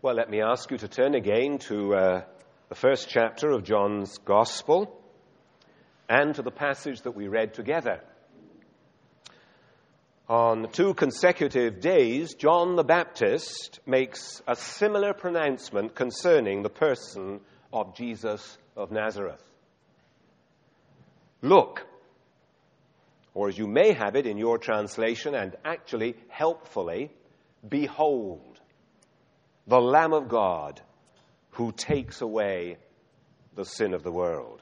Well, let me ask you to turn again to the first chapter of John's Gospel and to the passage that we read together. On 2 consecutive days, John the Baptist makes a similar pronouncement concerning the person of Jesus of Nazareth. Look, or as you may have it in your translation, and actually helpfully, behold, the Lamb of God who takes away the sin of the world.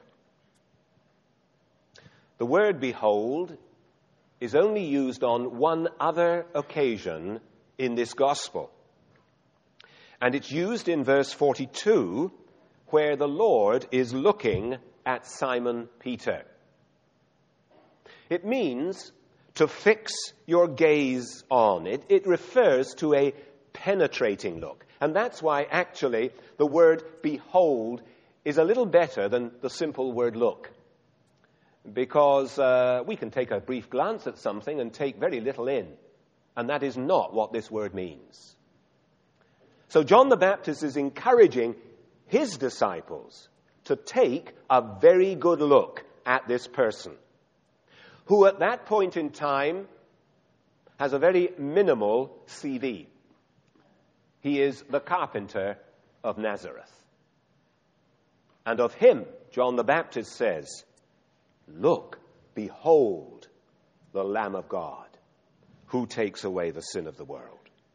The word behold is only used on one other occasion in this gospel. And it's used in verse 42, where the Lord is looking at Simon Peter. It means to fix your gaze on. It refers to a penetrating look. And that's why, actually, the word behold is a little better than the simple word look. Because we can take a brief glance at something and take very little in. And that is not what this word means. So John the Baptist is encouraging his disciples to take a very good look at this person, who at that point in time has a very minimal CV. He is the carpenter of Nazareth. And of him, John the Baptist says, look, behold, the Lamb of God, who takes away the sin of the world.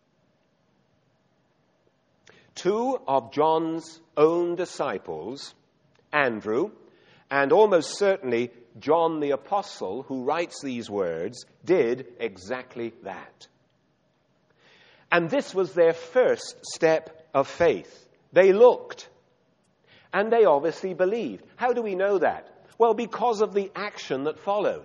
2 of John's own disciples, Andrew, and almost certainly John the Apostle, who writes these words, did exactly that. And this was their first step of faith. They looked, and they obviously believed. How do we know that? Well, because of the action that followed.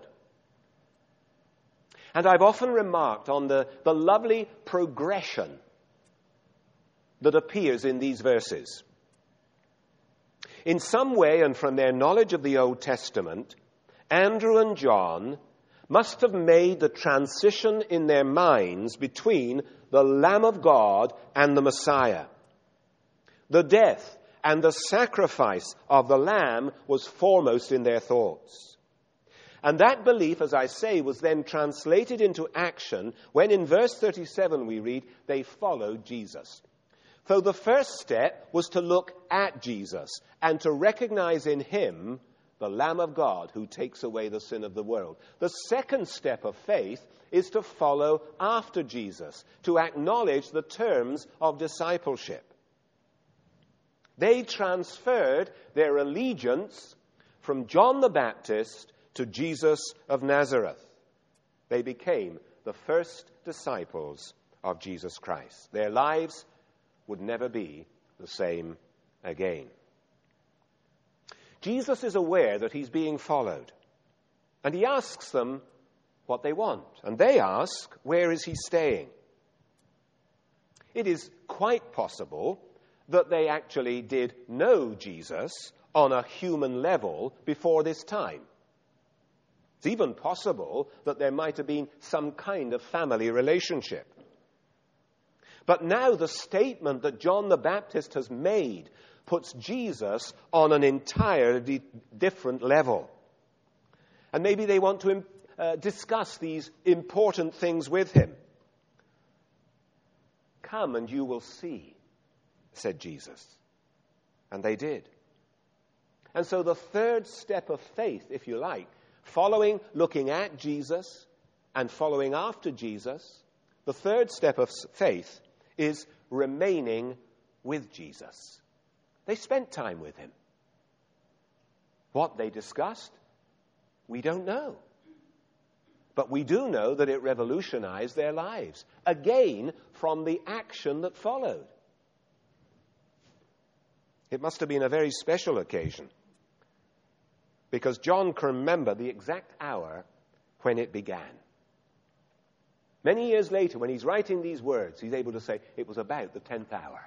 And I've often remarked on the lovely progression that appears in these verses. In some way, and from their knowledge of the Old Testament, Andrew and John must have made the transition in their minds between the Lamb of God and the Messiah. The death and the sacrifice of the Lamb was foremost in their thoughts. And that belief, as I say, was then translated into action when in verse 37 we read, they followed Jesus. So the first step was to look at Jesus and to recognize in him the Lamb of God who takes away the sin of the world. The second step of faith is to follow after Jesus, to acknowledge the terms of discipleship. They transferred their allegiance from John the Baptist to Jesus of Nazareth. They became the first disciples of Jesus Christ. Their lives would never be the same again. Jesus is aware that he's being followed, and he asks them what they want. And they ask, where is he staying? It is quite possible that they actually did know Jesus on a human level before this time. It's even possible that there might have been some kind of family relationship. But now the statement that John the Baptist has made puts Jesus on an entirely different level. And maybe they want to discuss these important things with him. Come and you will see, said Jesus. And they did. And so the third step of faith, if you like, looking at Jesus and following after Jesus, the third step of faith is remaining with Jesus. They spent time with him. What they discussed, we don't know. But we do know that it revolutionized their lives, again, from the action that followed. It must have been a very special occasion, because John can remember the exact hour when it began. Many years later, when he's writing these words, he's able to say, it was about the 10th hour.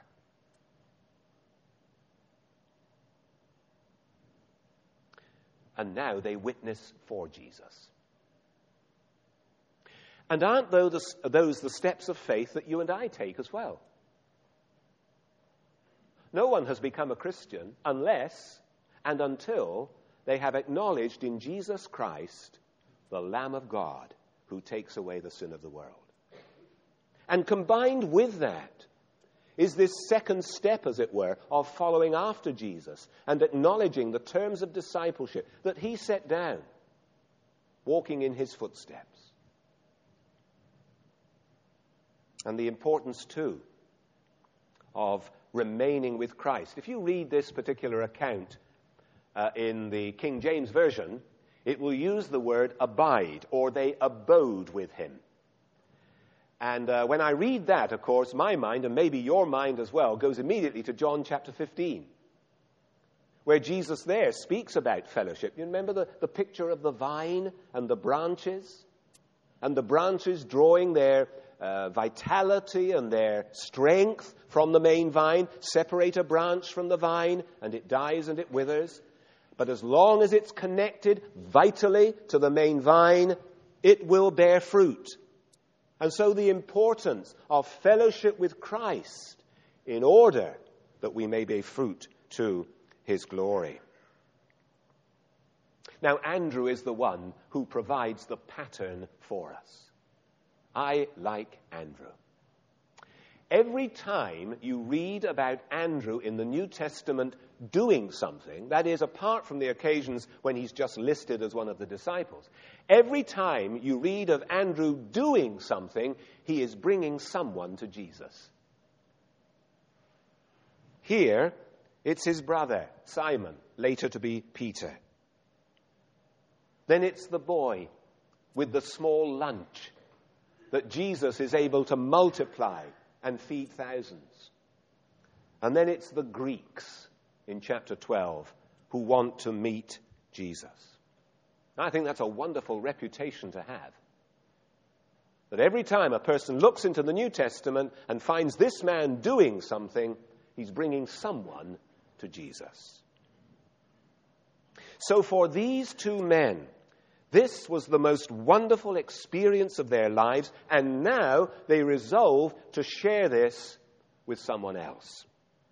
And now they witness for Jesus. And aren't those the steps of faith that you and I take as well? No one has become a Christian unless and until they have acknowledged in Jesus Christ the Lamb of God who takes away the sin of the world. And combined with that is this second step, as it were, of following after Jesus and acknowledging the terms of discipleship that he set down, walking in his footsteps. And the importance, too, of remaining with Christ. If you read this particular account in the King James Version, it will use the word abide, or they abode with him. And when I read that, of course, my mind, and maybe your mind as well, goes immediately to John chapter 15, where Jesus there speaks about fellowship. You remember the picture of the vine and the branches drawing their vitality and their strength from the main vine, separate a branch from the vine, and it dies and it withers. But as long as it's connected vitally to the main vine, it will bear fruit. And so the importance of fellowship with Christ in order that we may bear fruit to his glory. Now, Andrew is the one who provides the pattern for us. I like Andrew. Every time you read about Andrew in the New Testament doing something, that is, apart from the occasions when he's just listed as one of the disciples, every time you read of Andrew doing something, he is bringing someone to Jesus. Here, it's his brother, Simon, later to be Peter. Then it's the boy with the small lunch that Jesus is able to multiply and feed thousands. And then it's the Greeks in chapter 12 who want to meet Jesus. I think that's a wonderful reputation to have. That every time a person looks into the New Testament and finds this man doing something, he's bringing someone to Jesus. So for these two men, this was the most wonderful experience of their lives, and now they resolve to share this with someone else.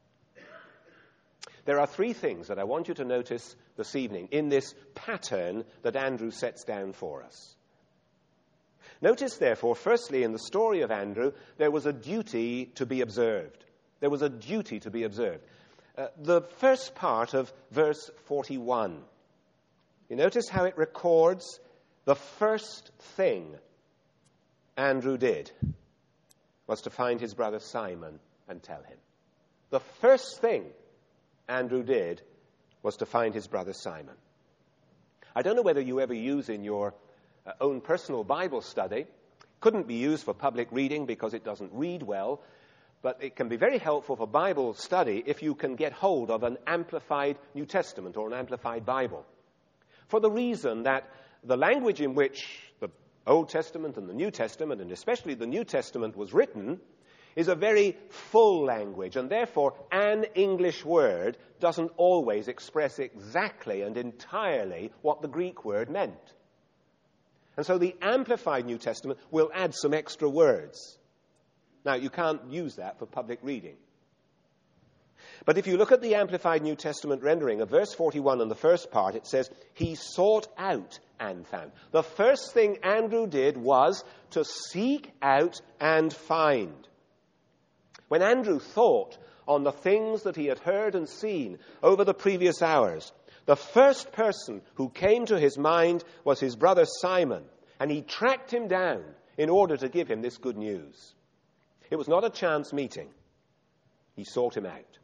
There are three things that I want you to notice this evening in this pattern that Andrew sets down for us. Notice, therefore, firstly, in the story of Andrew, there was a duty to be observed. There was a duty to be observed. The first part of verse 41. You notice how it records the first thing Andrew did was to find his brother Simon and tell him. The first thing Andrew did was to find his brother Simon. I don't know whether you ever use in your own personal Bible study. Couldn't be used for public reading because it doesn't read well, but it can be very helpful for Bible study if you can get hold of an amplified New Testament or an amplified Bible. For the reason that the language in which the Old Testament and the New Testament, and especially the New Testament, was written, is a very full language, and therefore an English word doesn't always express exactly and entirely what the Greek word meant. And so the Amplified New Testament will add some extra words. Now, you can't use that for public reading. But if you look at the Amplified New Testament rendering of verse 41 in the first part, it says, he sought out and found. The first thing Andrew did was to seek out and find. When Andrew thought on the things that he had heard and seen over the previous hours, the first person who came to his mind was his brother Simon, and he tracked him down in order to give him this good news. It was not a chance meeting. He sought him out.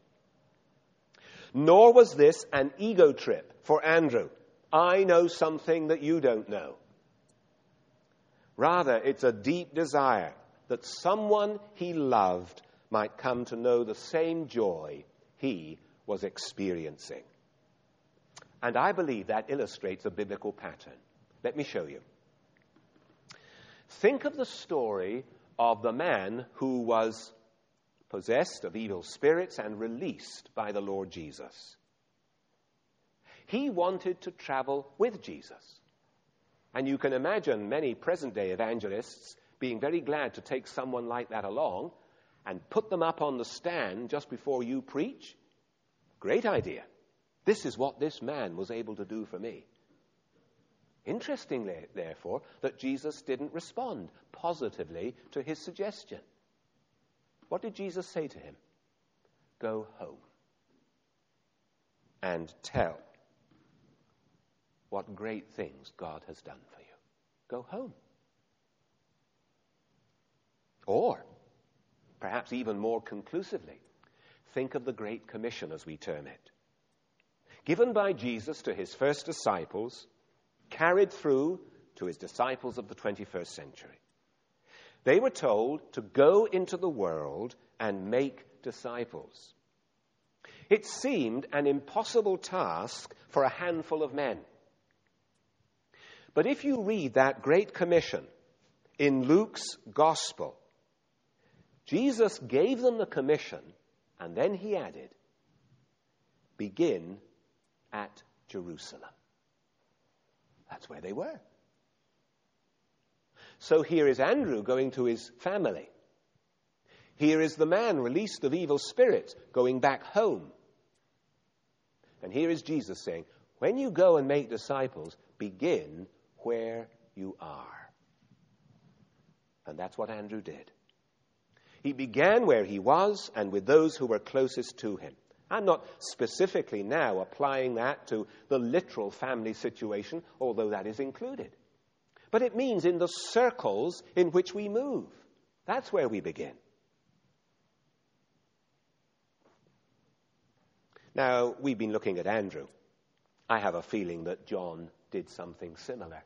Nor was this an ego trip for Andrew. I know something that you don't know. Rather, it's a deep desire that someone he loved might come to know the same joy he was experiencing. And I believe that illustrates a biblical pattern. Let me show you. Think of the story of the man who was possessed of evil spirits and released by the Lord Jesus. He wanted to travel with Jesus. And you can imagine many present-day evangelists being very glad to take someone like that along and put them up on the stand just before you preach Great idea. This is what this man was able to do for me. Interestingly, therefore, that Jesus didn't respond positively to his suggestion. What did Jesus say to him? Go home and tell what great things God has done for you. Go home. Or, perhaps even more conclusively, think of the Great Commission, as we term it. Given by Jesus to his first disciples, carried through to his disciples of the 21st century. They were told to go into the world and make disciples. It seemed an impossible task for a handful of men. But if you read that Great Commission in Luke's Gospel, Jesus gave them the commission, and then he added, begin at Jerusalem. That's where they were. So here is Andrew going to his family. Here is the man released of evil spirits going back home. And here is Jesus saying, when you go and make disciples, begin where you are. And that's what Andrew did. He began where he was and with those who were closest to him. I'm not specifically now applying that to the literal family situation, although that is included. But it means in the circles in which we move. That's where we begin. Now, we've been looking at Andrew. I have a feeling that John did something similar.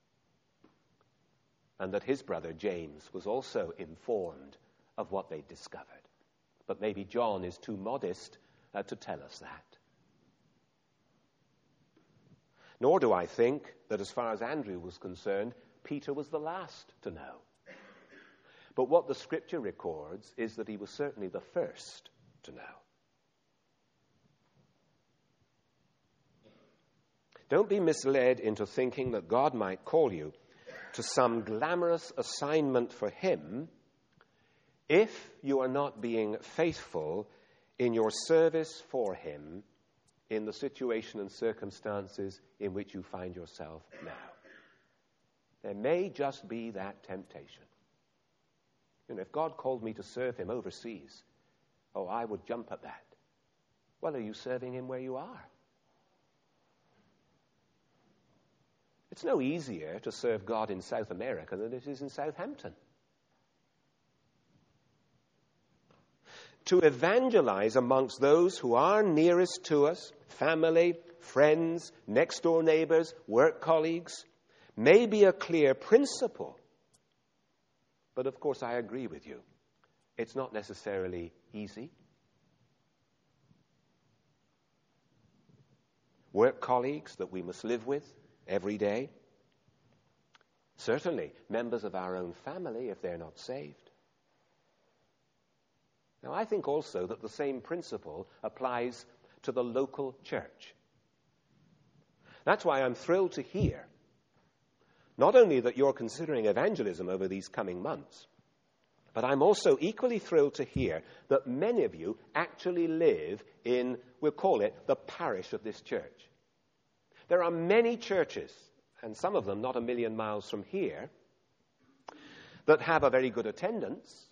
And that his brother James was also informed of what they discovered. But maybe John is too modest to tell us that. Nor do I think that as far as Andrew was concerned, Peter was the last to know. But what the Scripture records is that he was certainly the first to know. Don't be misled into thinking that God might call you to some glamorous assignment for him if you are not being faithful in your service for him in the situation and circumstances in which you find yourself now. There may just be that temptation. You know, if God called me to serve him overseas, I would jump at that. Well, are you serving him where you are? It's no easier to serve God in South America than it is in Southampton. To evangelize amongst those who are nearest to us, family, friends, next-door neighbors, work colleagues, may be a clear principle. But of course, I agree with you. It's not necessarily easy. Work colleagues that we must live with every day. Certainly, members of our own family if they're not saved. Now, I think also that the same principle applies to the local church. That's why I'm thrilled to hear not only that you're considering evangelism over these coming months, but I'm also equally thrilled to hear that many of you actually live in, we'll call it, the parish of this church. There are many churches, and some of them not a million miles from here, that have a very good attendance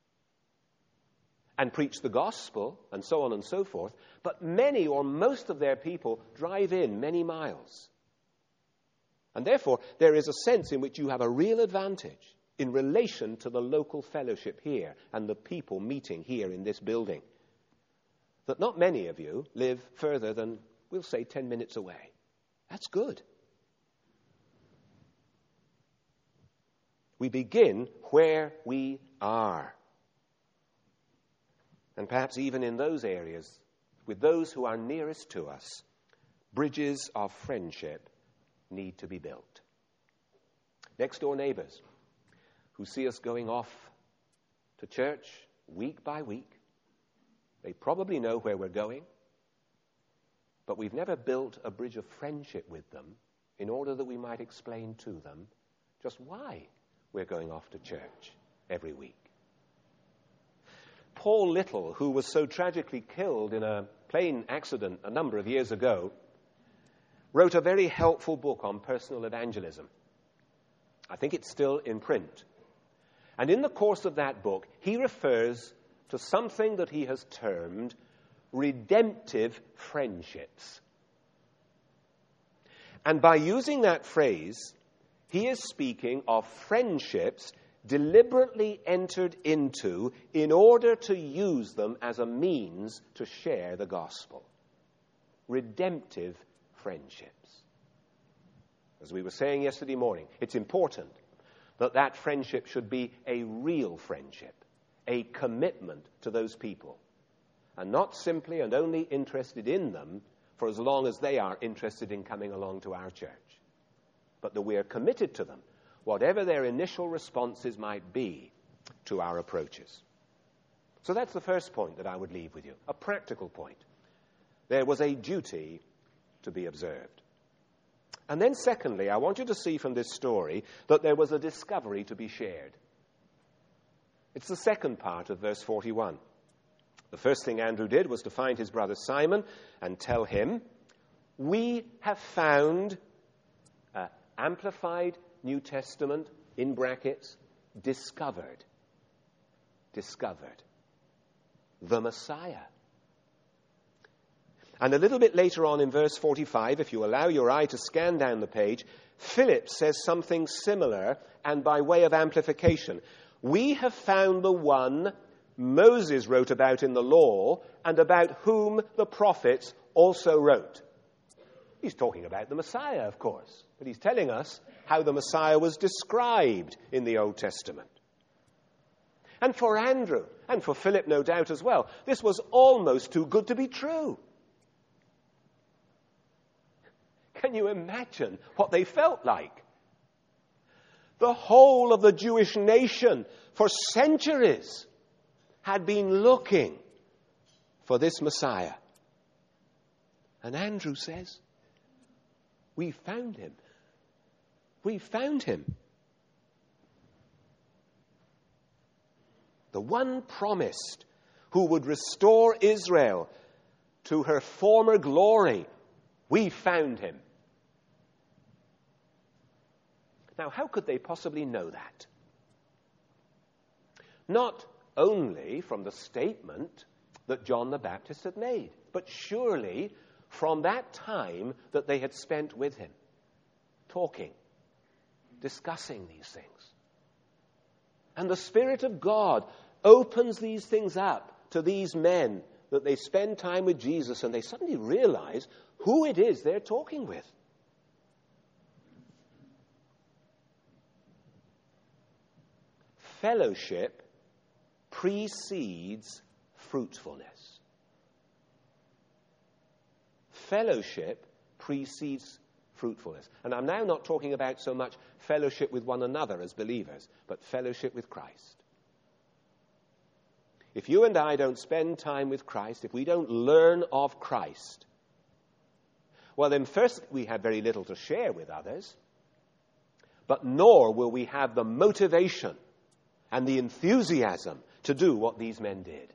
and preach the gospel, and so on and so forth, but many or most of their people drive in many miles. And therefore, there is a sense in which you have a real advantage in relation to the local fellowship here and the people meeting here in this building. That not many of you live further than, we'll say, 10 minutes away. That's good. We begin where we are. And perhaps even in those areas, with those who are nearest to us, bridges of friendship need to be built. Next door neighbors who see us going off to church week by week, they probably know where we're going, but we've never built a bridge of friendship with them in order that we might explain to them just why we're going off to church every week. Paul Little, who was so tragically killed in a plane accident a number of years ago, wrote a very helpful book on personal evangelism. I think it's still in print. And in the course of that book, he refers to something that he has termed redemptive friendships. And by using that phrase, he is speaking of friendships deliberately entered into in order to use them as a means to share the gospel. Redemptive friendships. As we were saying yesterday morning, it's important that that friendship should be a real friendship, a commitment to those people, and not simply and only interested in them for as long as they are interested in coming along to our church, but that we are committed to them, whatever their initial responses might be to our approaches. So that's the first point that I would leave with you, a practical point. There was a duty to be observed. And then secondly, I want you to see from this story that there was a discovery to be shared. It's the second part of verse 41. The first thing Andrew did was to find his brother Simon and tell him, "We have found," Amplified New Testament, in brackets, discovered the Messiah. And a little bit later on in verse 45, if you allow your eye to scan down the page, Philip says something similar, and by way of amplification. "We have found the one Moses wrote about in the law, and about whom the prophets also wrote." He's talking about the Messiah, of course, but he's telling us how the Messiah was described in the Old Testament. And for Andrew, and for Philip no doubt as well, this was almost too good to be true. Can you imagine what they felt like? The whole of the Jewish nation for centuries had been looking for this Messiah. And Andrew says, "We found him. We found him." The one promised who would restore Israel to her former glory. We found him. Now, how could they possibly know that? Not only from the statement that John the Baptist had made, but surely from that time that they had spent with him, talking, discussing these things. And the Spirit of God opens these things up to these men that they spend time with Jesus, and they suddenly realize who it is they're talking with. Fellowship precedes fruitfulness. Fellowship precedes fruitfulness. And I'm now not talking about so much fellowship with one another as believers, but fellowship with Christ. If you and I don't spend time with Christ, if we don't learn of Christ, well, then first we have very little to share with others, but nor will we have the motivation and the enthusiasm to do what these men did.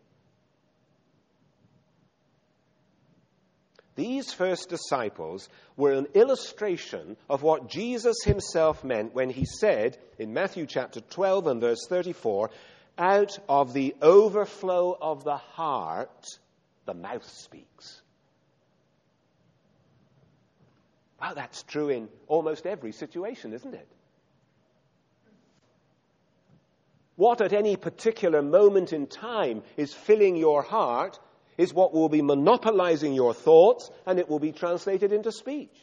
These first disciples were an illustration of what Jesus himself meant when he said in Matthew chapter 12 and verse 34, "Out of the overflow of the heart, the mouth speaks." Well, that's true in almost every situation, isn't it? What at any particular moment in time is filling your heart is what will be monopolizing your thoughts, and it will be translated into speech.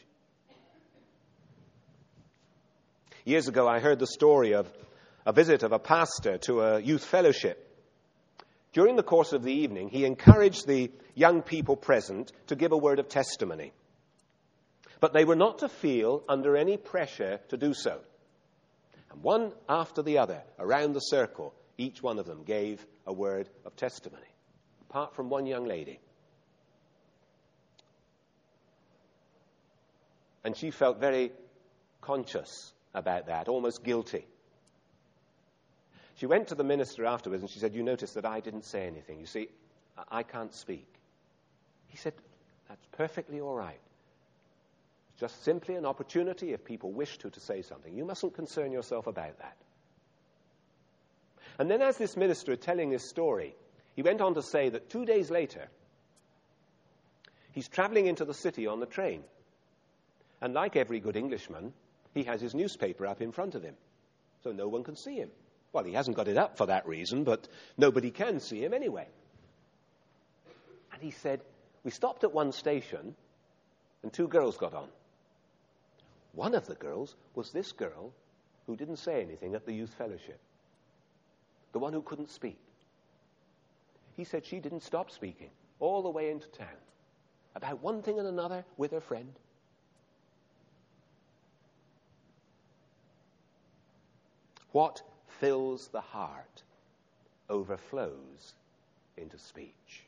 Years ago, I heard the story of a visit of a pastor to a youth fellowship. During the course of the evening, he encouraged the young people present to give a word of testimony. But they were not to feel under any pressure to do so. And one after the other, around the circle, each one of them gave a word of testimony, apart from one young lady. And she felt very conscious about that, almost guilty. She went to the minister afterwards and she said, "You notice that I didn't say anything. You see, I can't speak." He said, that's perfectly all right. It's just simply an opportunity if people wish to say something. You mustn't concern yourself about that. And then as this minister telling his story, he went on to say that 2 days later, he's traveling into the city on the train. And like every good Englishman, he has his newspaper up in front of him, so no one can see him. Well, he hasn't got it up for that reason, but nobody can see him anyway. And he said, we stopped at one station, and 2 girls got on. One of the girls was this girl who didn't say anything at the youth fellowship, the one who couldn't speak. He said she didn't stop speaking all the way into town about one thing and another with her friend. What fills the heart overflows into speech.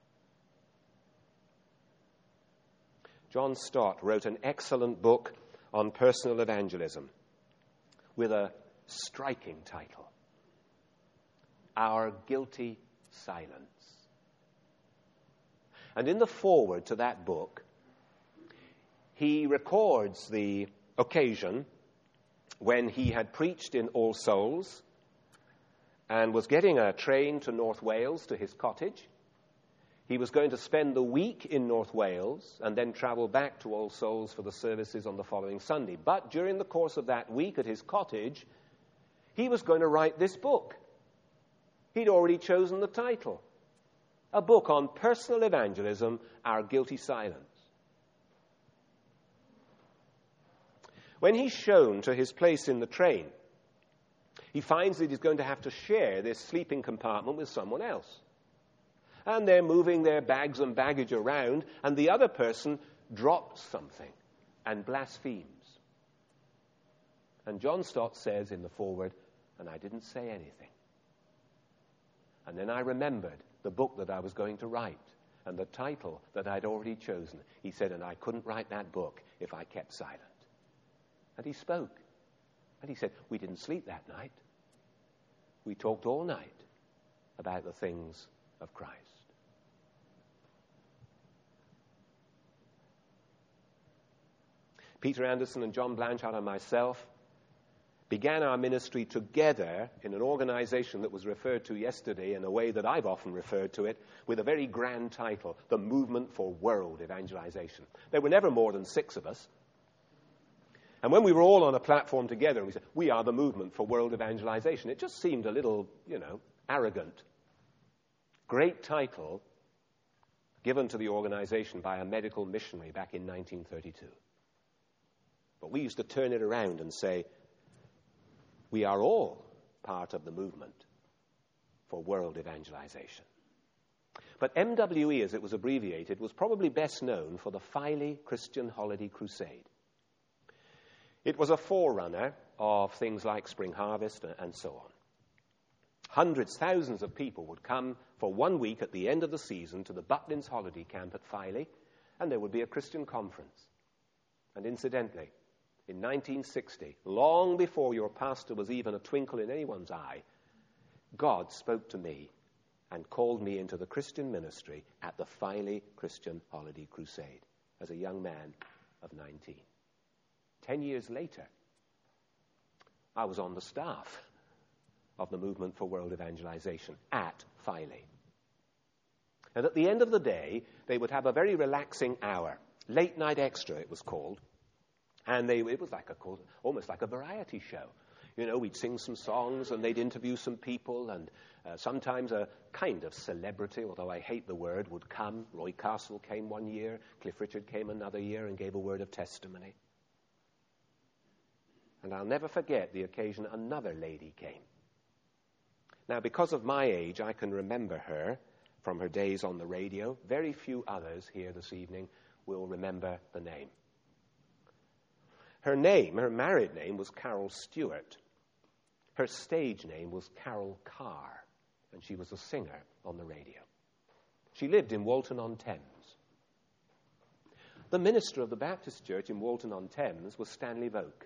John Stott wrote an excellent book on personal evangelism with a striking title, Our Guilty Silence. And in the foreword to that book, he records the occasion when he had preached in All Souls and was getting a train to North Wales to his cottage. He was going to spend the week in North Wales and then travel back to All Souls for the services on the following Sunday. But during the course of that week at his cottage, he was going to write this book. He'd already chosen the title, a book on personal evangelism, Our Guilty Silence. When he's shown to his place in the train, he finds that he's going to have to share this sleeping compartment with someone else. And they're moving their bags and baggage around, and the other person drops something and blasphemes. And John Stott says in the foreword, and I didn't say anything. And then I remembered the book that I was going to write and the title that I'd already chosen. He said, and I couldn't write that book if I kept silent. And he spoke. And he said, we didn't sleep that night. We talked all night about the things of Christ. Peter Anderson and John Blanchard and myself began our ministry together in an organization that was referred to yesterday in a way that I've often referred to it, with a very grand title, the Movement for World Evangelization. There were never more than 6 of us. And when we were all on a platform together and we said, we are the Movement for World Evangelization, it just seemed a little, arrogant. Great title given to the organization by a medical missionary back in 1932. But we used to turn it around and say, we are all part of the movement for world evangelization. But MWE, as it was abbreviated, was probably best known for the Filey Christian Holiday Crusade. It was a forerunner of things like Spring Harvest and so on. Hundreds, thousands of people would come for 1 week at the end of the season to the Butlins holiday camp at Filey, and there would be a Christian conference. And incidentally, in 1960, long before your pastor was even a twinkle in anyone's eye, God spoke to me and called me into the Christian ministry at the Filey Christian Holiday Crusade as a young man of 19. 10 years later, I was on the staff of the Movement for World Evangelization at Filey. And at the end of the day, they would have a very relaxing hour, Late Night Extra it was called, and it was almost like a variety show. We'd sing some songs and they'd interview some people, and sometimes a kind of celebrity, although I hate the word, would come. Roy Castle came one year, Cliff Richard came another year and gave a word of testimony. And I'll never forget the occasion another lady came. Now, because of my age, I can remember her from her days on the radio. Very few others here this evening will remember the name. Her married name was Carol Stewart. Her stage name was Carol Carr, and she was a singer on the radio. She lived in Walton-on-Thames. The minister of the Baptist Church in Walton-on-Thames was Stanley Voke.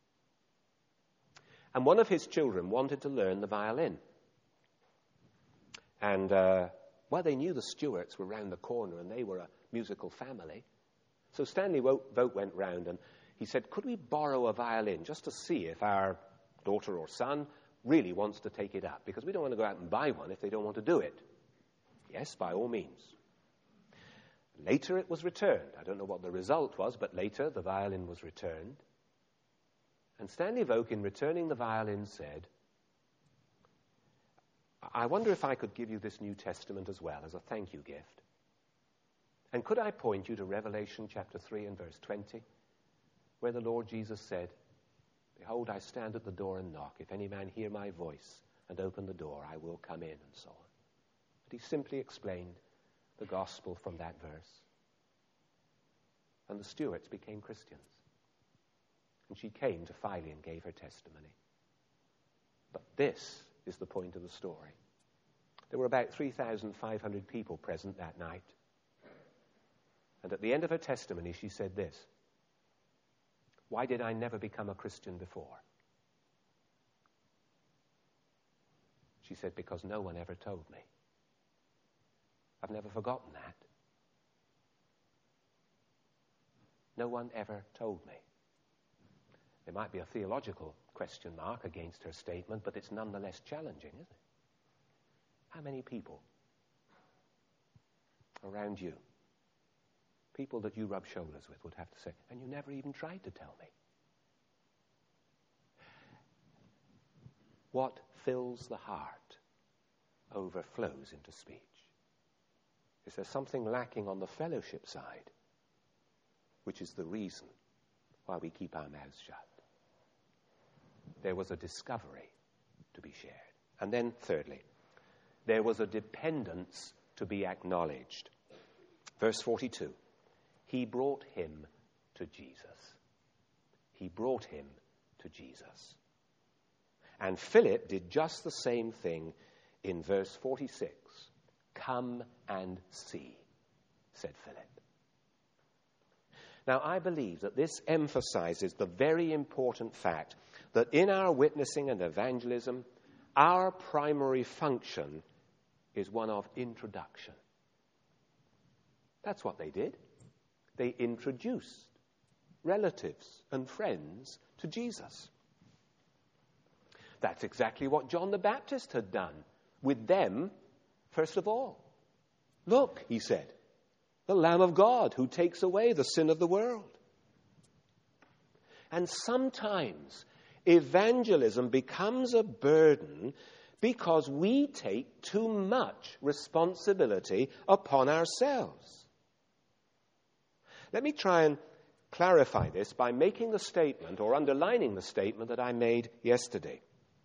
And one of his children wanted to learn the violin. And Well, they knew the Stuarts were round the corner and they were a musical family. So Stanley Vogt went round and he said, could we borrow a violin just to see if our daughter or son really wants to take it up? Because we don't want to go out and buy one if they don't want to do it. Yes, by all means. Later it was returned. I don't know what the result was, but later the violin was returned. And Stanley Vogt, in returning the violin, said, I wonder if I could give you this New Testament as well as a thank you gift. And could I point you to Revelation chapter 3 and verse 20, where the Lord Jesus said, behold, I stand at the door and knock. If any man hear my voice and open the door, I will come in, and so on. But he simply explained the gospel from that verse. And the Stuarts became Christians. And she came to Filey and gave her testimony. But this is the point of the story. There were about 3,500 people present that night. And at the end of her testimony, she said this: why did I never become a Christian before? She said, because no one ever told me. I've never forgotten that. No one ever told me. There might be a theological question mark against her statement, but it's nonetheless challenging, isn't it? How many people around you, people that you rub shoulders with, would have to say, and you never even tried to tell me? What fills the heart overflows into speech. Is there something lacking on the fellowship side, which is the reason why we keep our mouths shut? There was a discovery to be shared. And then, thirdly, there was a dependence to be acknowledged. Verse 42, he brought him to Jesus. He brought him to Jesus. And Philip did just the same thing in verse 46. Come and see, said Philip. Now, I believe that this emphasizes the very important fact that in our witnessing and evangelism, our primary function is one of introduction. That's what they did. They introduced relatives and friends to Jesus. That's exactly what John the Baptist had done with them, first of all. Look, he said, the Lamb of God who takes away the sin of the world. And sometimes evangelism becomes a burden because we take too much responsibility upon ourselves. Let me try and clarify this by making the statement or underlining the statement that I made yesterday.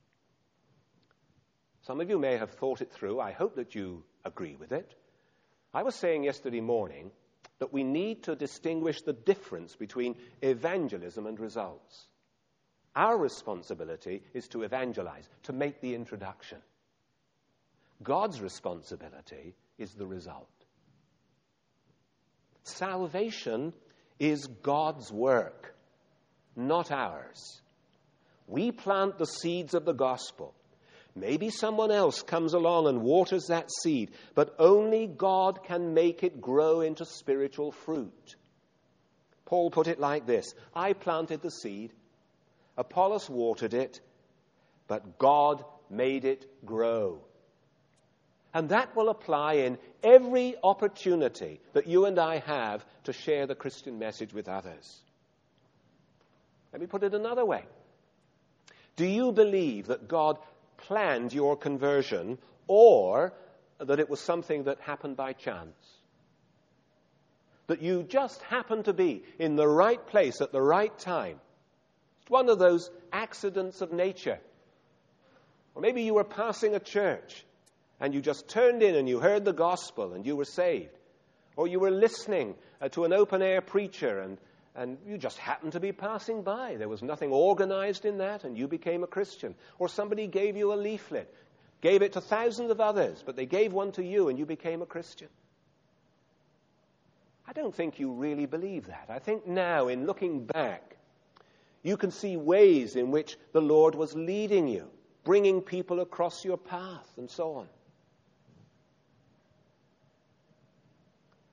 Some of you may have thought it through. I hope that you agree with it. I was saying yesterday morning that we need to distinguish the difference between evangelism and results. Our responsibility is to evangelize, to make the introduction. God's responsibility is the result. Salvation is God's work, not ours. We plant the seeds of the gospel. Maybe someone else comes along and waters that seed, but only God can make it grow into spiritual fruit. Paul put it like this: I planted the seed, Apollos watered it, but God made it grow. And that will apply in every opportunity that you and I have to share the Christian message with others. Let me put it another way. Do you believe that God planned your conversion, or that it was something that happened by chance? That you just happened to be in the right place at the right time? It's one of those accidents of nature. Or maybe you were passing a church and you just turned in and you heard the gospel and you were saved. Or you were listening to an open-air preacher and you just happened to be passing by. There was nothing organized in that, and you became a Christian. Or somebody gave you a leaflet, gave it to thousands of others, but they gave one to you and you became a Christian. I don't think you really believe that. I think now, in looking back, you can see ways in which the Lord was leading you, bringing people across your path, and so on.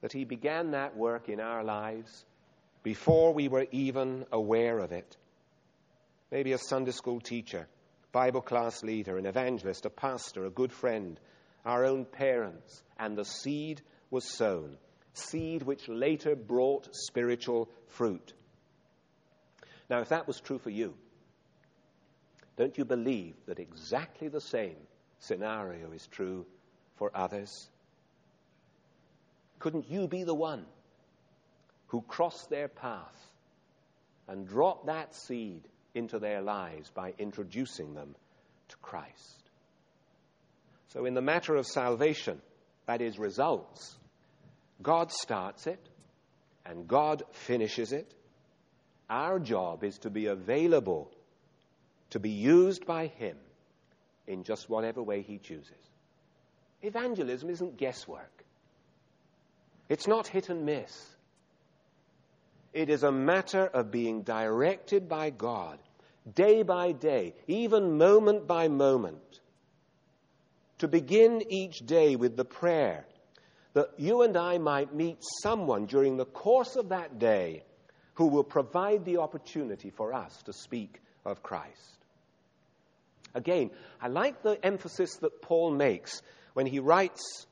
that he began that work in our lives before we were even aware of it. Maybe a Sunday school teacher, Bible class leader, an evangelist, a pastor, a good friend, our own parents, and the seed was sown, seed which later brought spiritual fruit. Now, if that was true for you, don't you believe that exactly the same scenario is true for others? Couldn't you be the one who crossed their path and dropped that seed into their lives by introducing them to Christ? So in the matter of salvation, that is results, God starts it and God finishes it. Our job is to be available to be used by him in just whatever way he chooses. Evangelism isn't guesswork. It's not hit and miss. It is a matter of being directed by God day by day, even moment by moment, to begin each day with the prayer that you and I might meet someone during the course of that day who will provide the opportunity for us to speak of Christ. Again, I like the emphasis that Paul makes when he writes,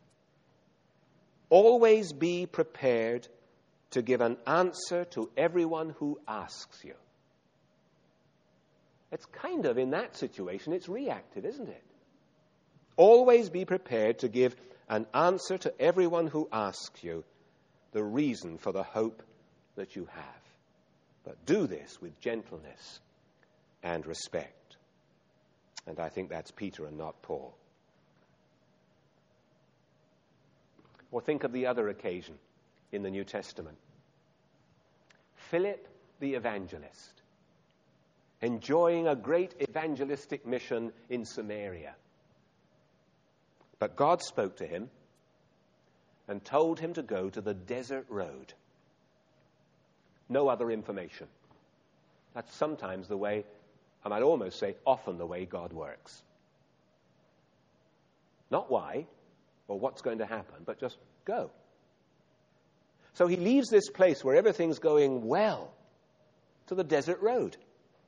"Always be prepared to give an answer to everyone who asks you." It's kind of, in that situation, it's reactive, isn't it? Always be prepared to give an answer to everyone who asks you the reason for the hope that you have. But do this with gentleness and respect. And I think that's Peter and not Paul. Or think of the other occasion in the New Testament. Philip the evangelist, enjoying a great evangelistic mission in Samaria. But God spoke to him and told him to go to the desert road. No other information. That's sometimes the way, I might almost say often the way God works. Not why or what's going to happen, but just go. So he leaves this place where everything's going well to the desert road.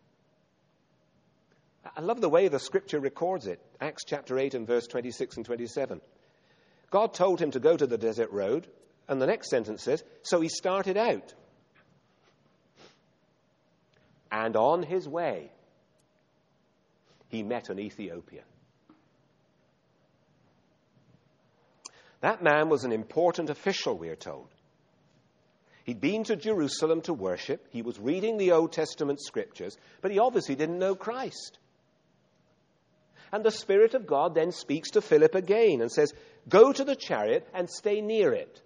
I love the way the scripture records it. Acts chapter 8 and verse 26 and 27. God told him to go to the desert road, and the next sentence says, so he started out. And on his way, he met an Ethiopian. That man was an important official, we're told. He'd been to Jerusalem to worship. He was reading the Old Testament scriptures, but he obviously didn't know Christ. And the Spirit of God then speaks to Philip again and says, go to the chariot and stay near it.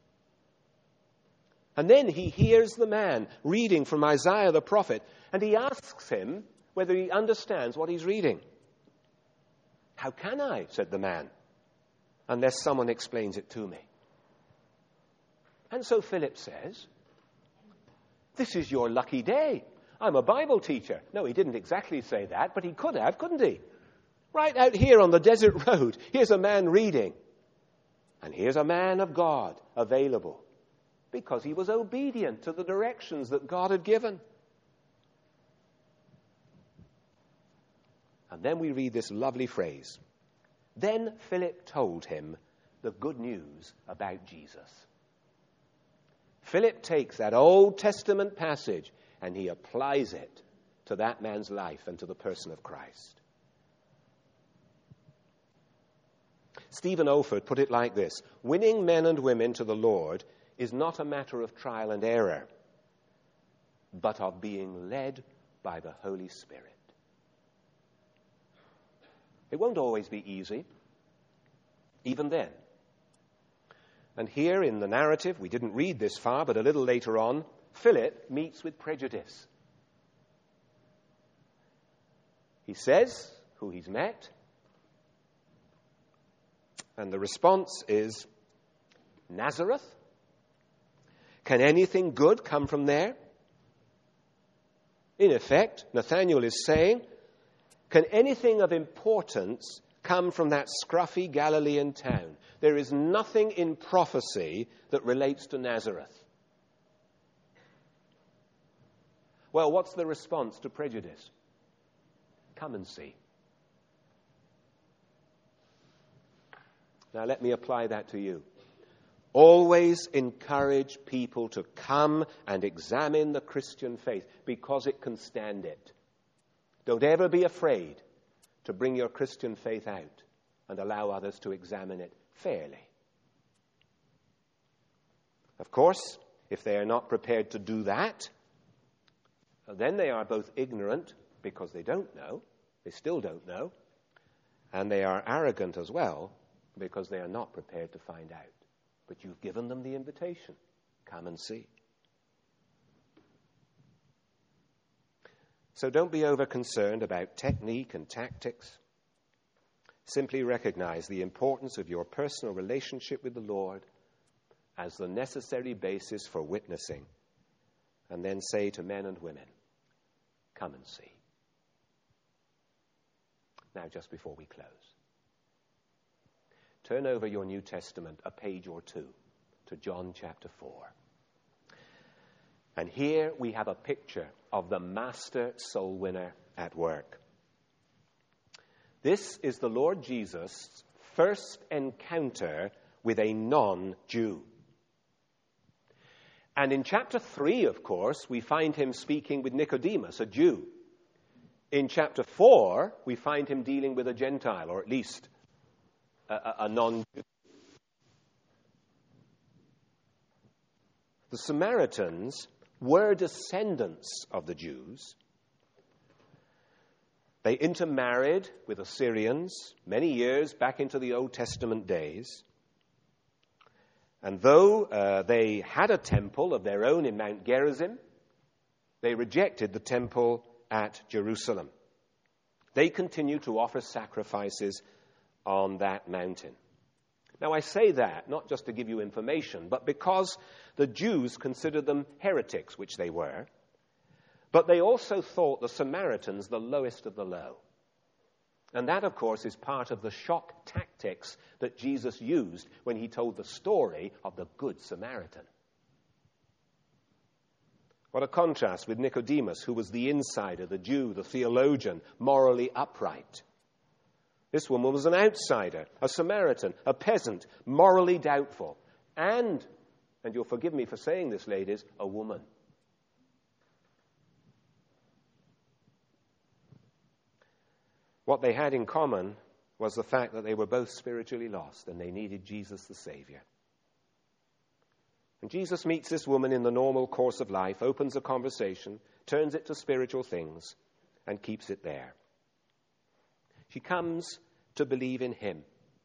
And then he hears the man reading from Isaiah the prophet, and he asks him whether he understands what he's reading. How can I, said the man, unless someone explains it to me? And so Philip says, this is your lucky day. I'm a Bible teacher. No, he didn't exactly say that, but he could have, couldn't he? Right out here on the desert road, here's a man reading. And here's a man of God available because he was obedient to the directions that God had given. And then we read this lovely phrase. Then Philip told him the good news about Jesus. Philip takes that Old Testament passage and he applies it to that man's life and to the person of Christ. Stephen Olford put it like this: winning men and women to the Lord is not a matter of trial and error, but of being led by the Holy Spirit. It won't always be easy, even then. And here in the narrative, we didn't read this far, but a little later on, Philip meets with prejudice. He says who he's met, and the response is, Nazareth? Can anything good come from there? In effect, Nathanael is saying, can anything of importance come from that scruffy Galilean town. There is nothing in prophecy that relates to Nazareth. Well, what's the response to prejudice? Come and see. Now let me apply that to you. Always encourage people to come and examine the Christian faith because it can stand it. Don't ever be afraid to bring your Christian faith out and allow others to examine it fairly. Of course, if they are not prepared to do that, then they are both ignorant because they don't know, they still don't know, and they are arrogant as well because they are not prepared to find out. But you've given them the invitation. Come and see. So don't be over concerned about technique and tactics. Simply recognize the importance of your personal relationship with the Lord as the necessary basis for witnessing. And then say to men and women, come and see. Now, just before we close, turn over your New Testament a page or two to John chapter 4. And here we have a picture of the master soul winner at work. This is the Lord Jesus' first encounter with a non-Jew. And in chapter 3, of course, we find him speaking with Nicodemus, a Jew. In chapter 4, we find him dealing with a Gentile, or at least a non-Jew. The Samaritans were descendants of the Jews. They intermarried with Assyrians many years back into the Old Testament days. And though they had a temple of their own in Mount Gerizim, they rejected the temple at Jerusalem. They continued to offer sacrifices on that mountain. Now, I say that not just to give you information, but because the Jews considered them heretics, which they were, but they also thought the Samaritans the lowest of the low. And that, of course, is part of the shock tactics that Jesus used when he told the story of the Good Samaritan. What a contrast with Nicodemus, who was the insider, the Jew, the theologian, morally upright. This woman was an outsider, a Samaritan, a peasant, morally doubtful, and you'll forgive me for saying this, ladies, a woman. What they had in common was the fact that they were both spiritually lost and they needed Jesus the Savior. And Jesus meets this woman in the normal course of life, opens a conversation, turns it to spiritual things, and keeps it there. She comes to believe in him.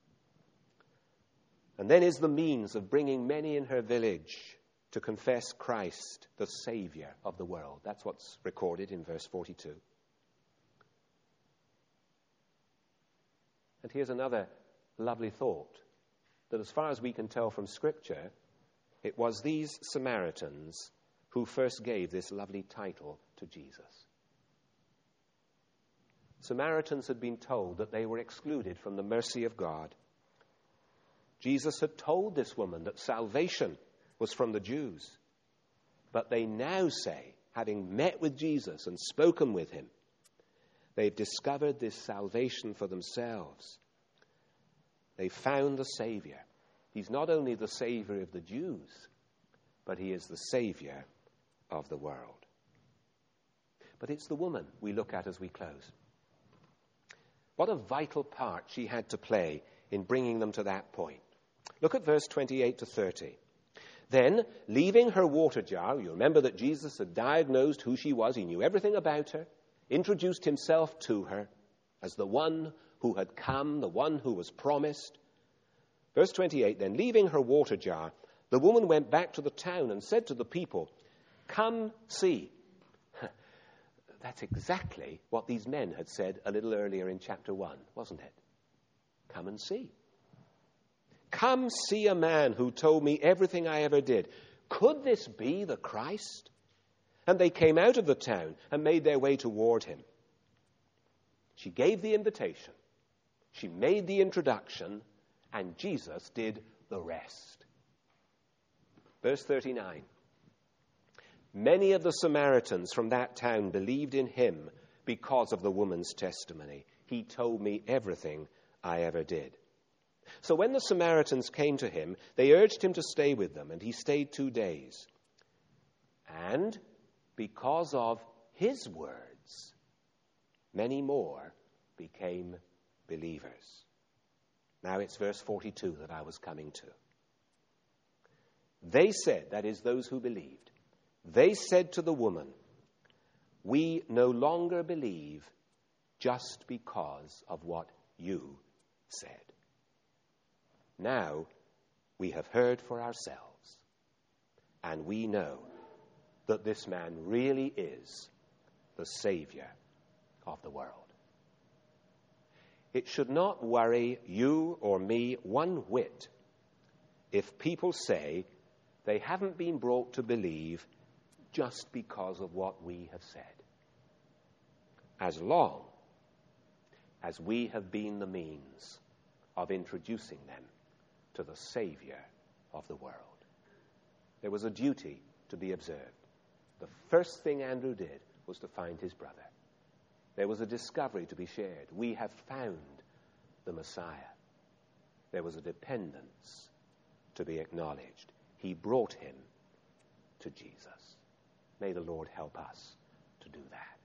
And then is the means of bringing many in her village to confess Christ, the Savior of the world. That's what's recorded in verse 42. And here's another lovely thought, that as far as we can tell from Scripture, it was these Samaritans who first gave this lovely title to Jesus. Samaritans had been told that they were excluded from the mercy of God. Jesus had told this woman that salvation was from the Jews. But they now say, having met with Jesus and spoken with him, they've discovered this salvation for themselves. They found the Savior. He's not only the Savior of the Jews, but he is the Savior of the world. But it's the woman we look at as we close. What a vital part she had to play in bringing them to that point. Look at verse 28 to 30. Then, leaving her water jar, you remember that Jesus had diagnosed who she was. He knew everything about her, introduced himself to her as the one who had come, the one who was promised. Verse 28, then, leaving her water jar, the woman went back to the town and said to the people, "Come see." That's exactly what these men had said a little earlier in chapter 1, wasn't it? Come and see. Come see a man who told me everything I ever did. Could this be the Christ? And they came out of the town and made their way toward him. She gave the invitation. She made the introduction, and Jesus did the rest. Verse 39. Many of the Samaritans from that town believed in him because of the woman's testimony. He told me everything I ever did. So when the Samaritans came to him, they urged him to stay with them, and he stayed 2 days. And because of his words, many more became believers. Now it's verse 42 that I was coming to. They said, that is, those who believed, they said to the woman, "We no longer believe just because of what you said. Now we have heard for ourselves, and we know that this man really is the Savior of the world." It should not worry you or me one whit if people say they haven't been brought to believe just because of what we have said, as long as we have been the means of introducing them to the Savior of the world. There was a duty to be observed. The first thing Andrew did was to find his brother. There was a discovery to be shared. We have found the Messiah. There was a dependence to be acknowledged. He brought him to Jesus. May the Lord help us to do that.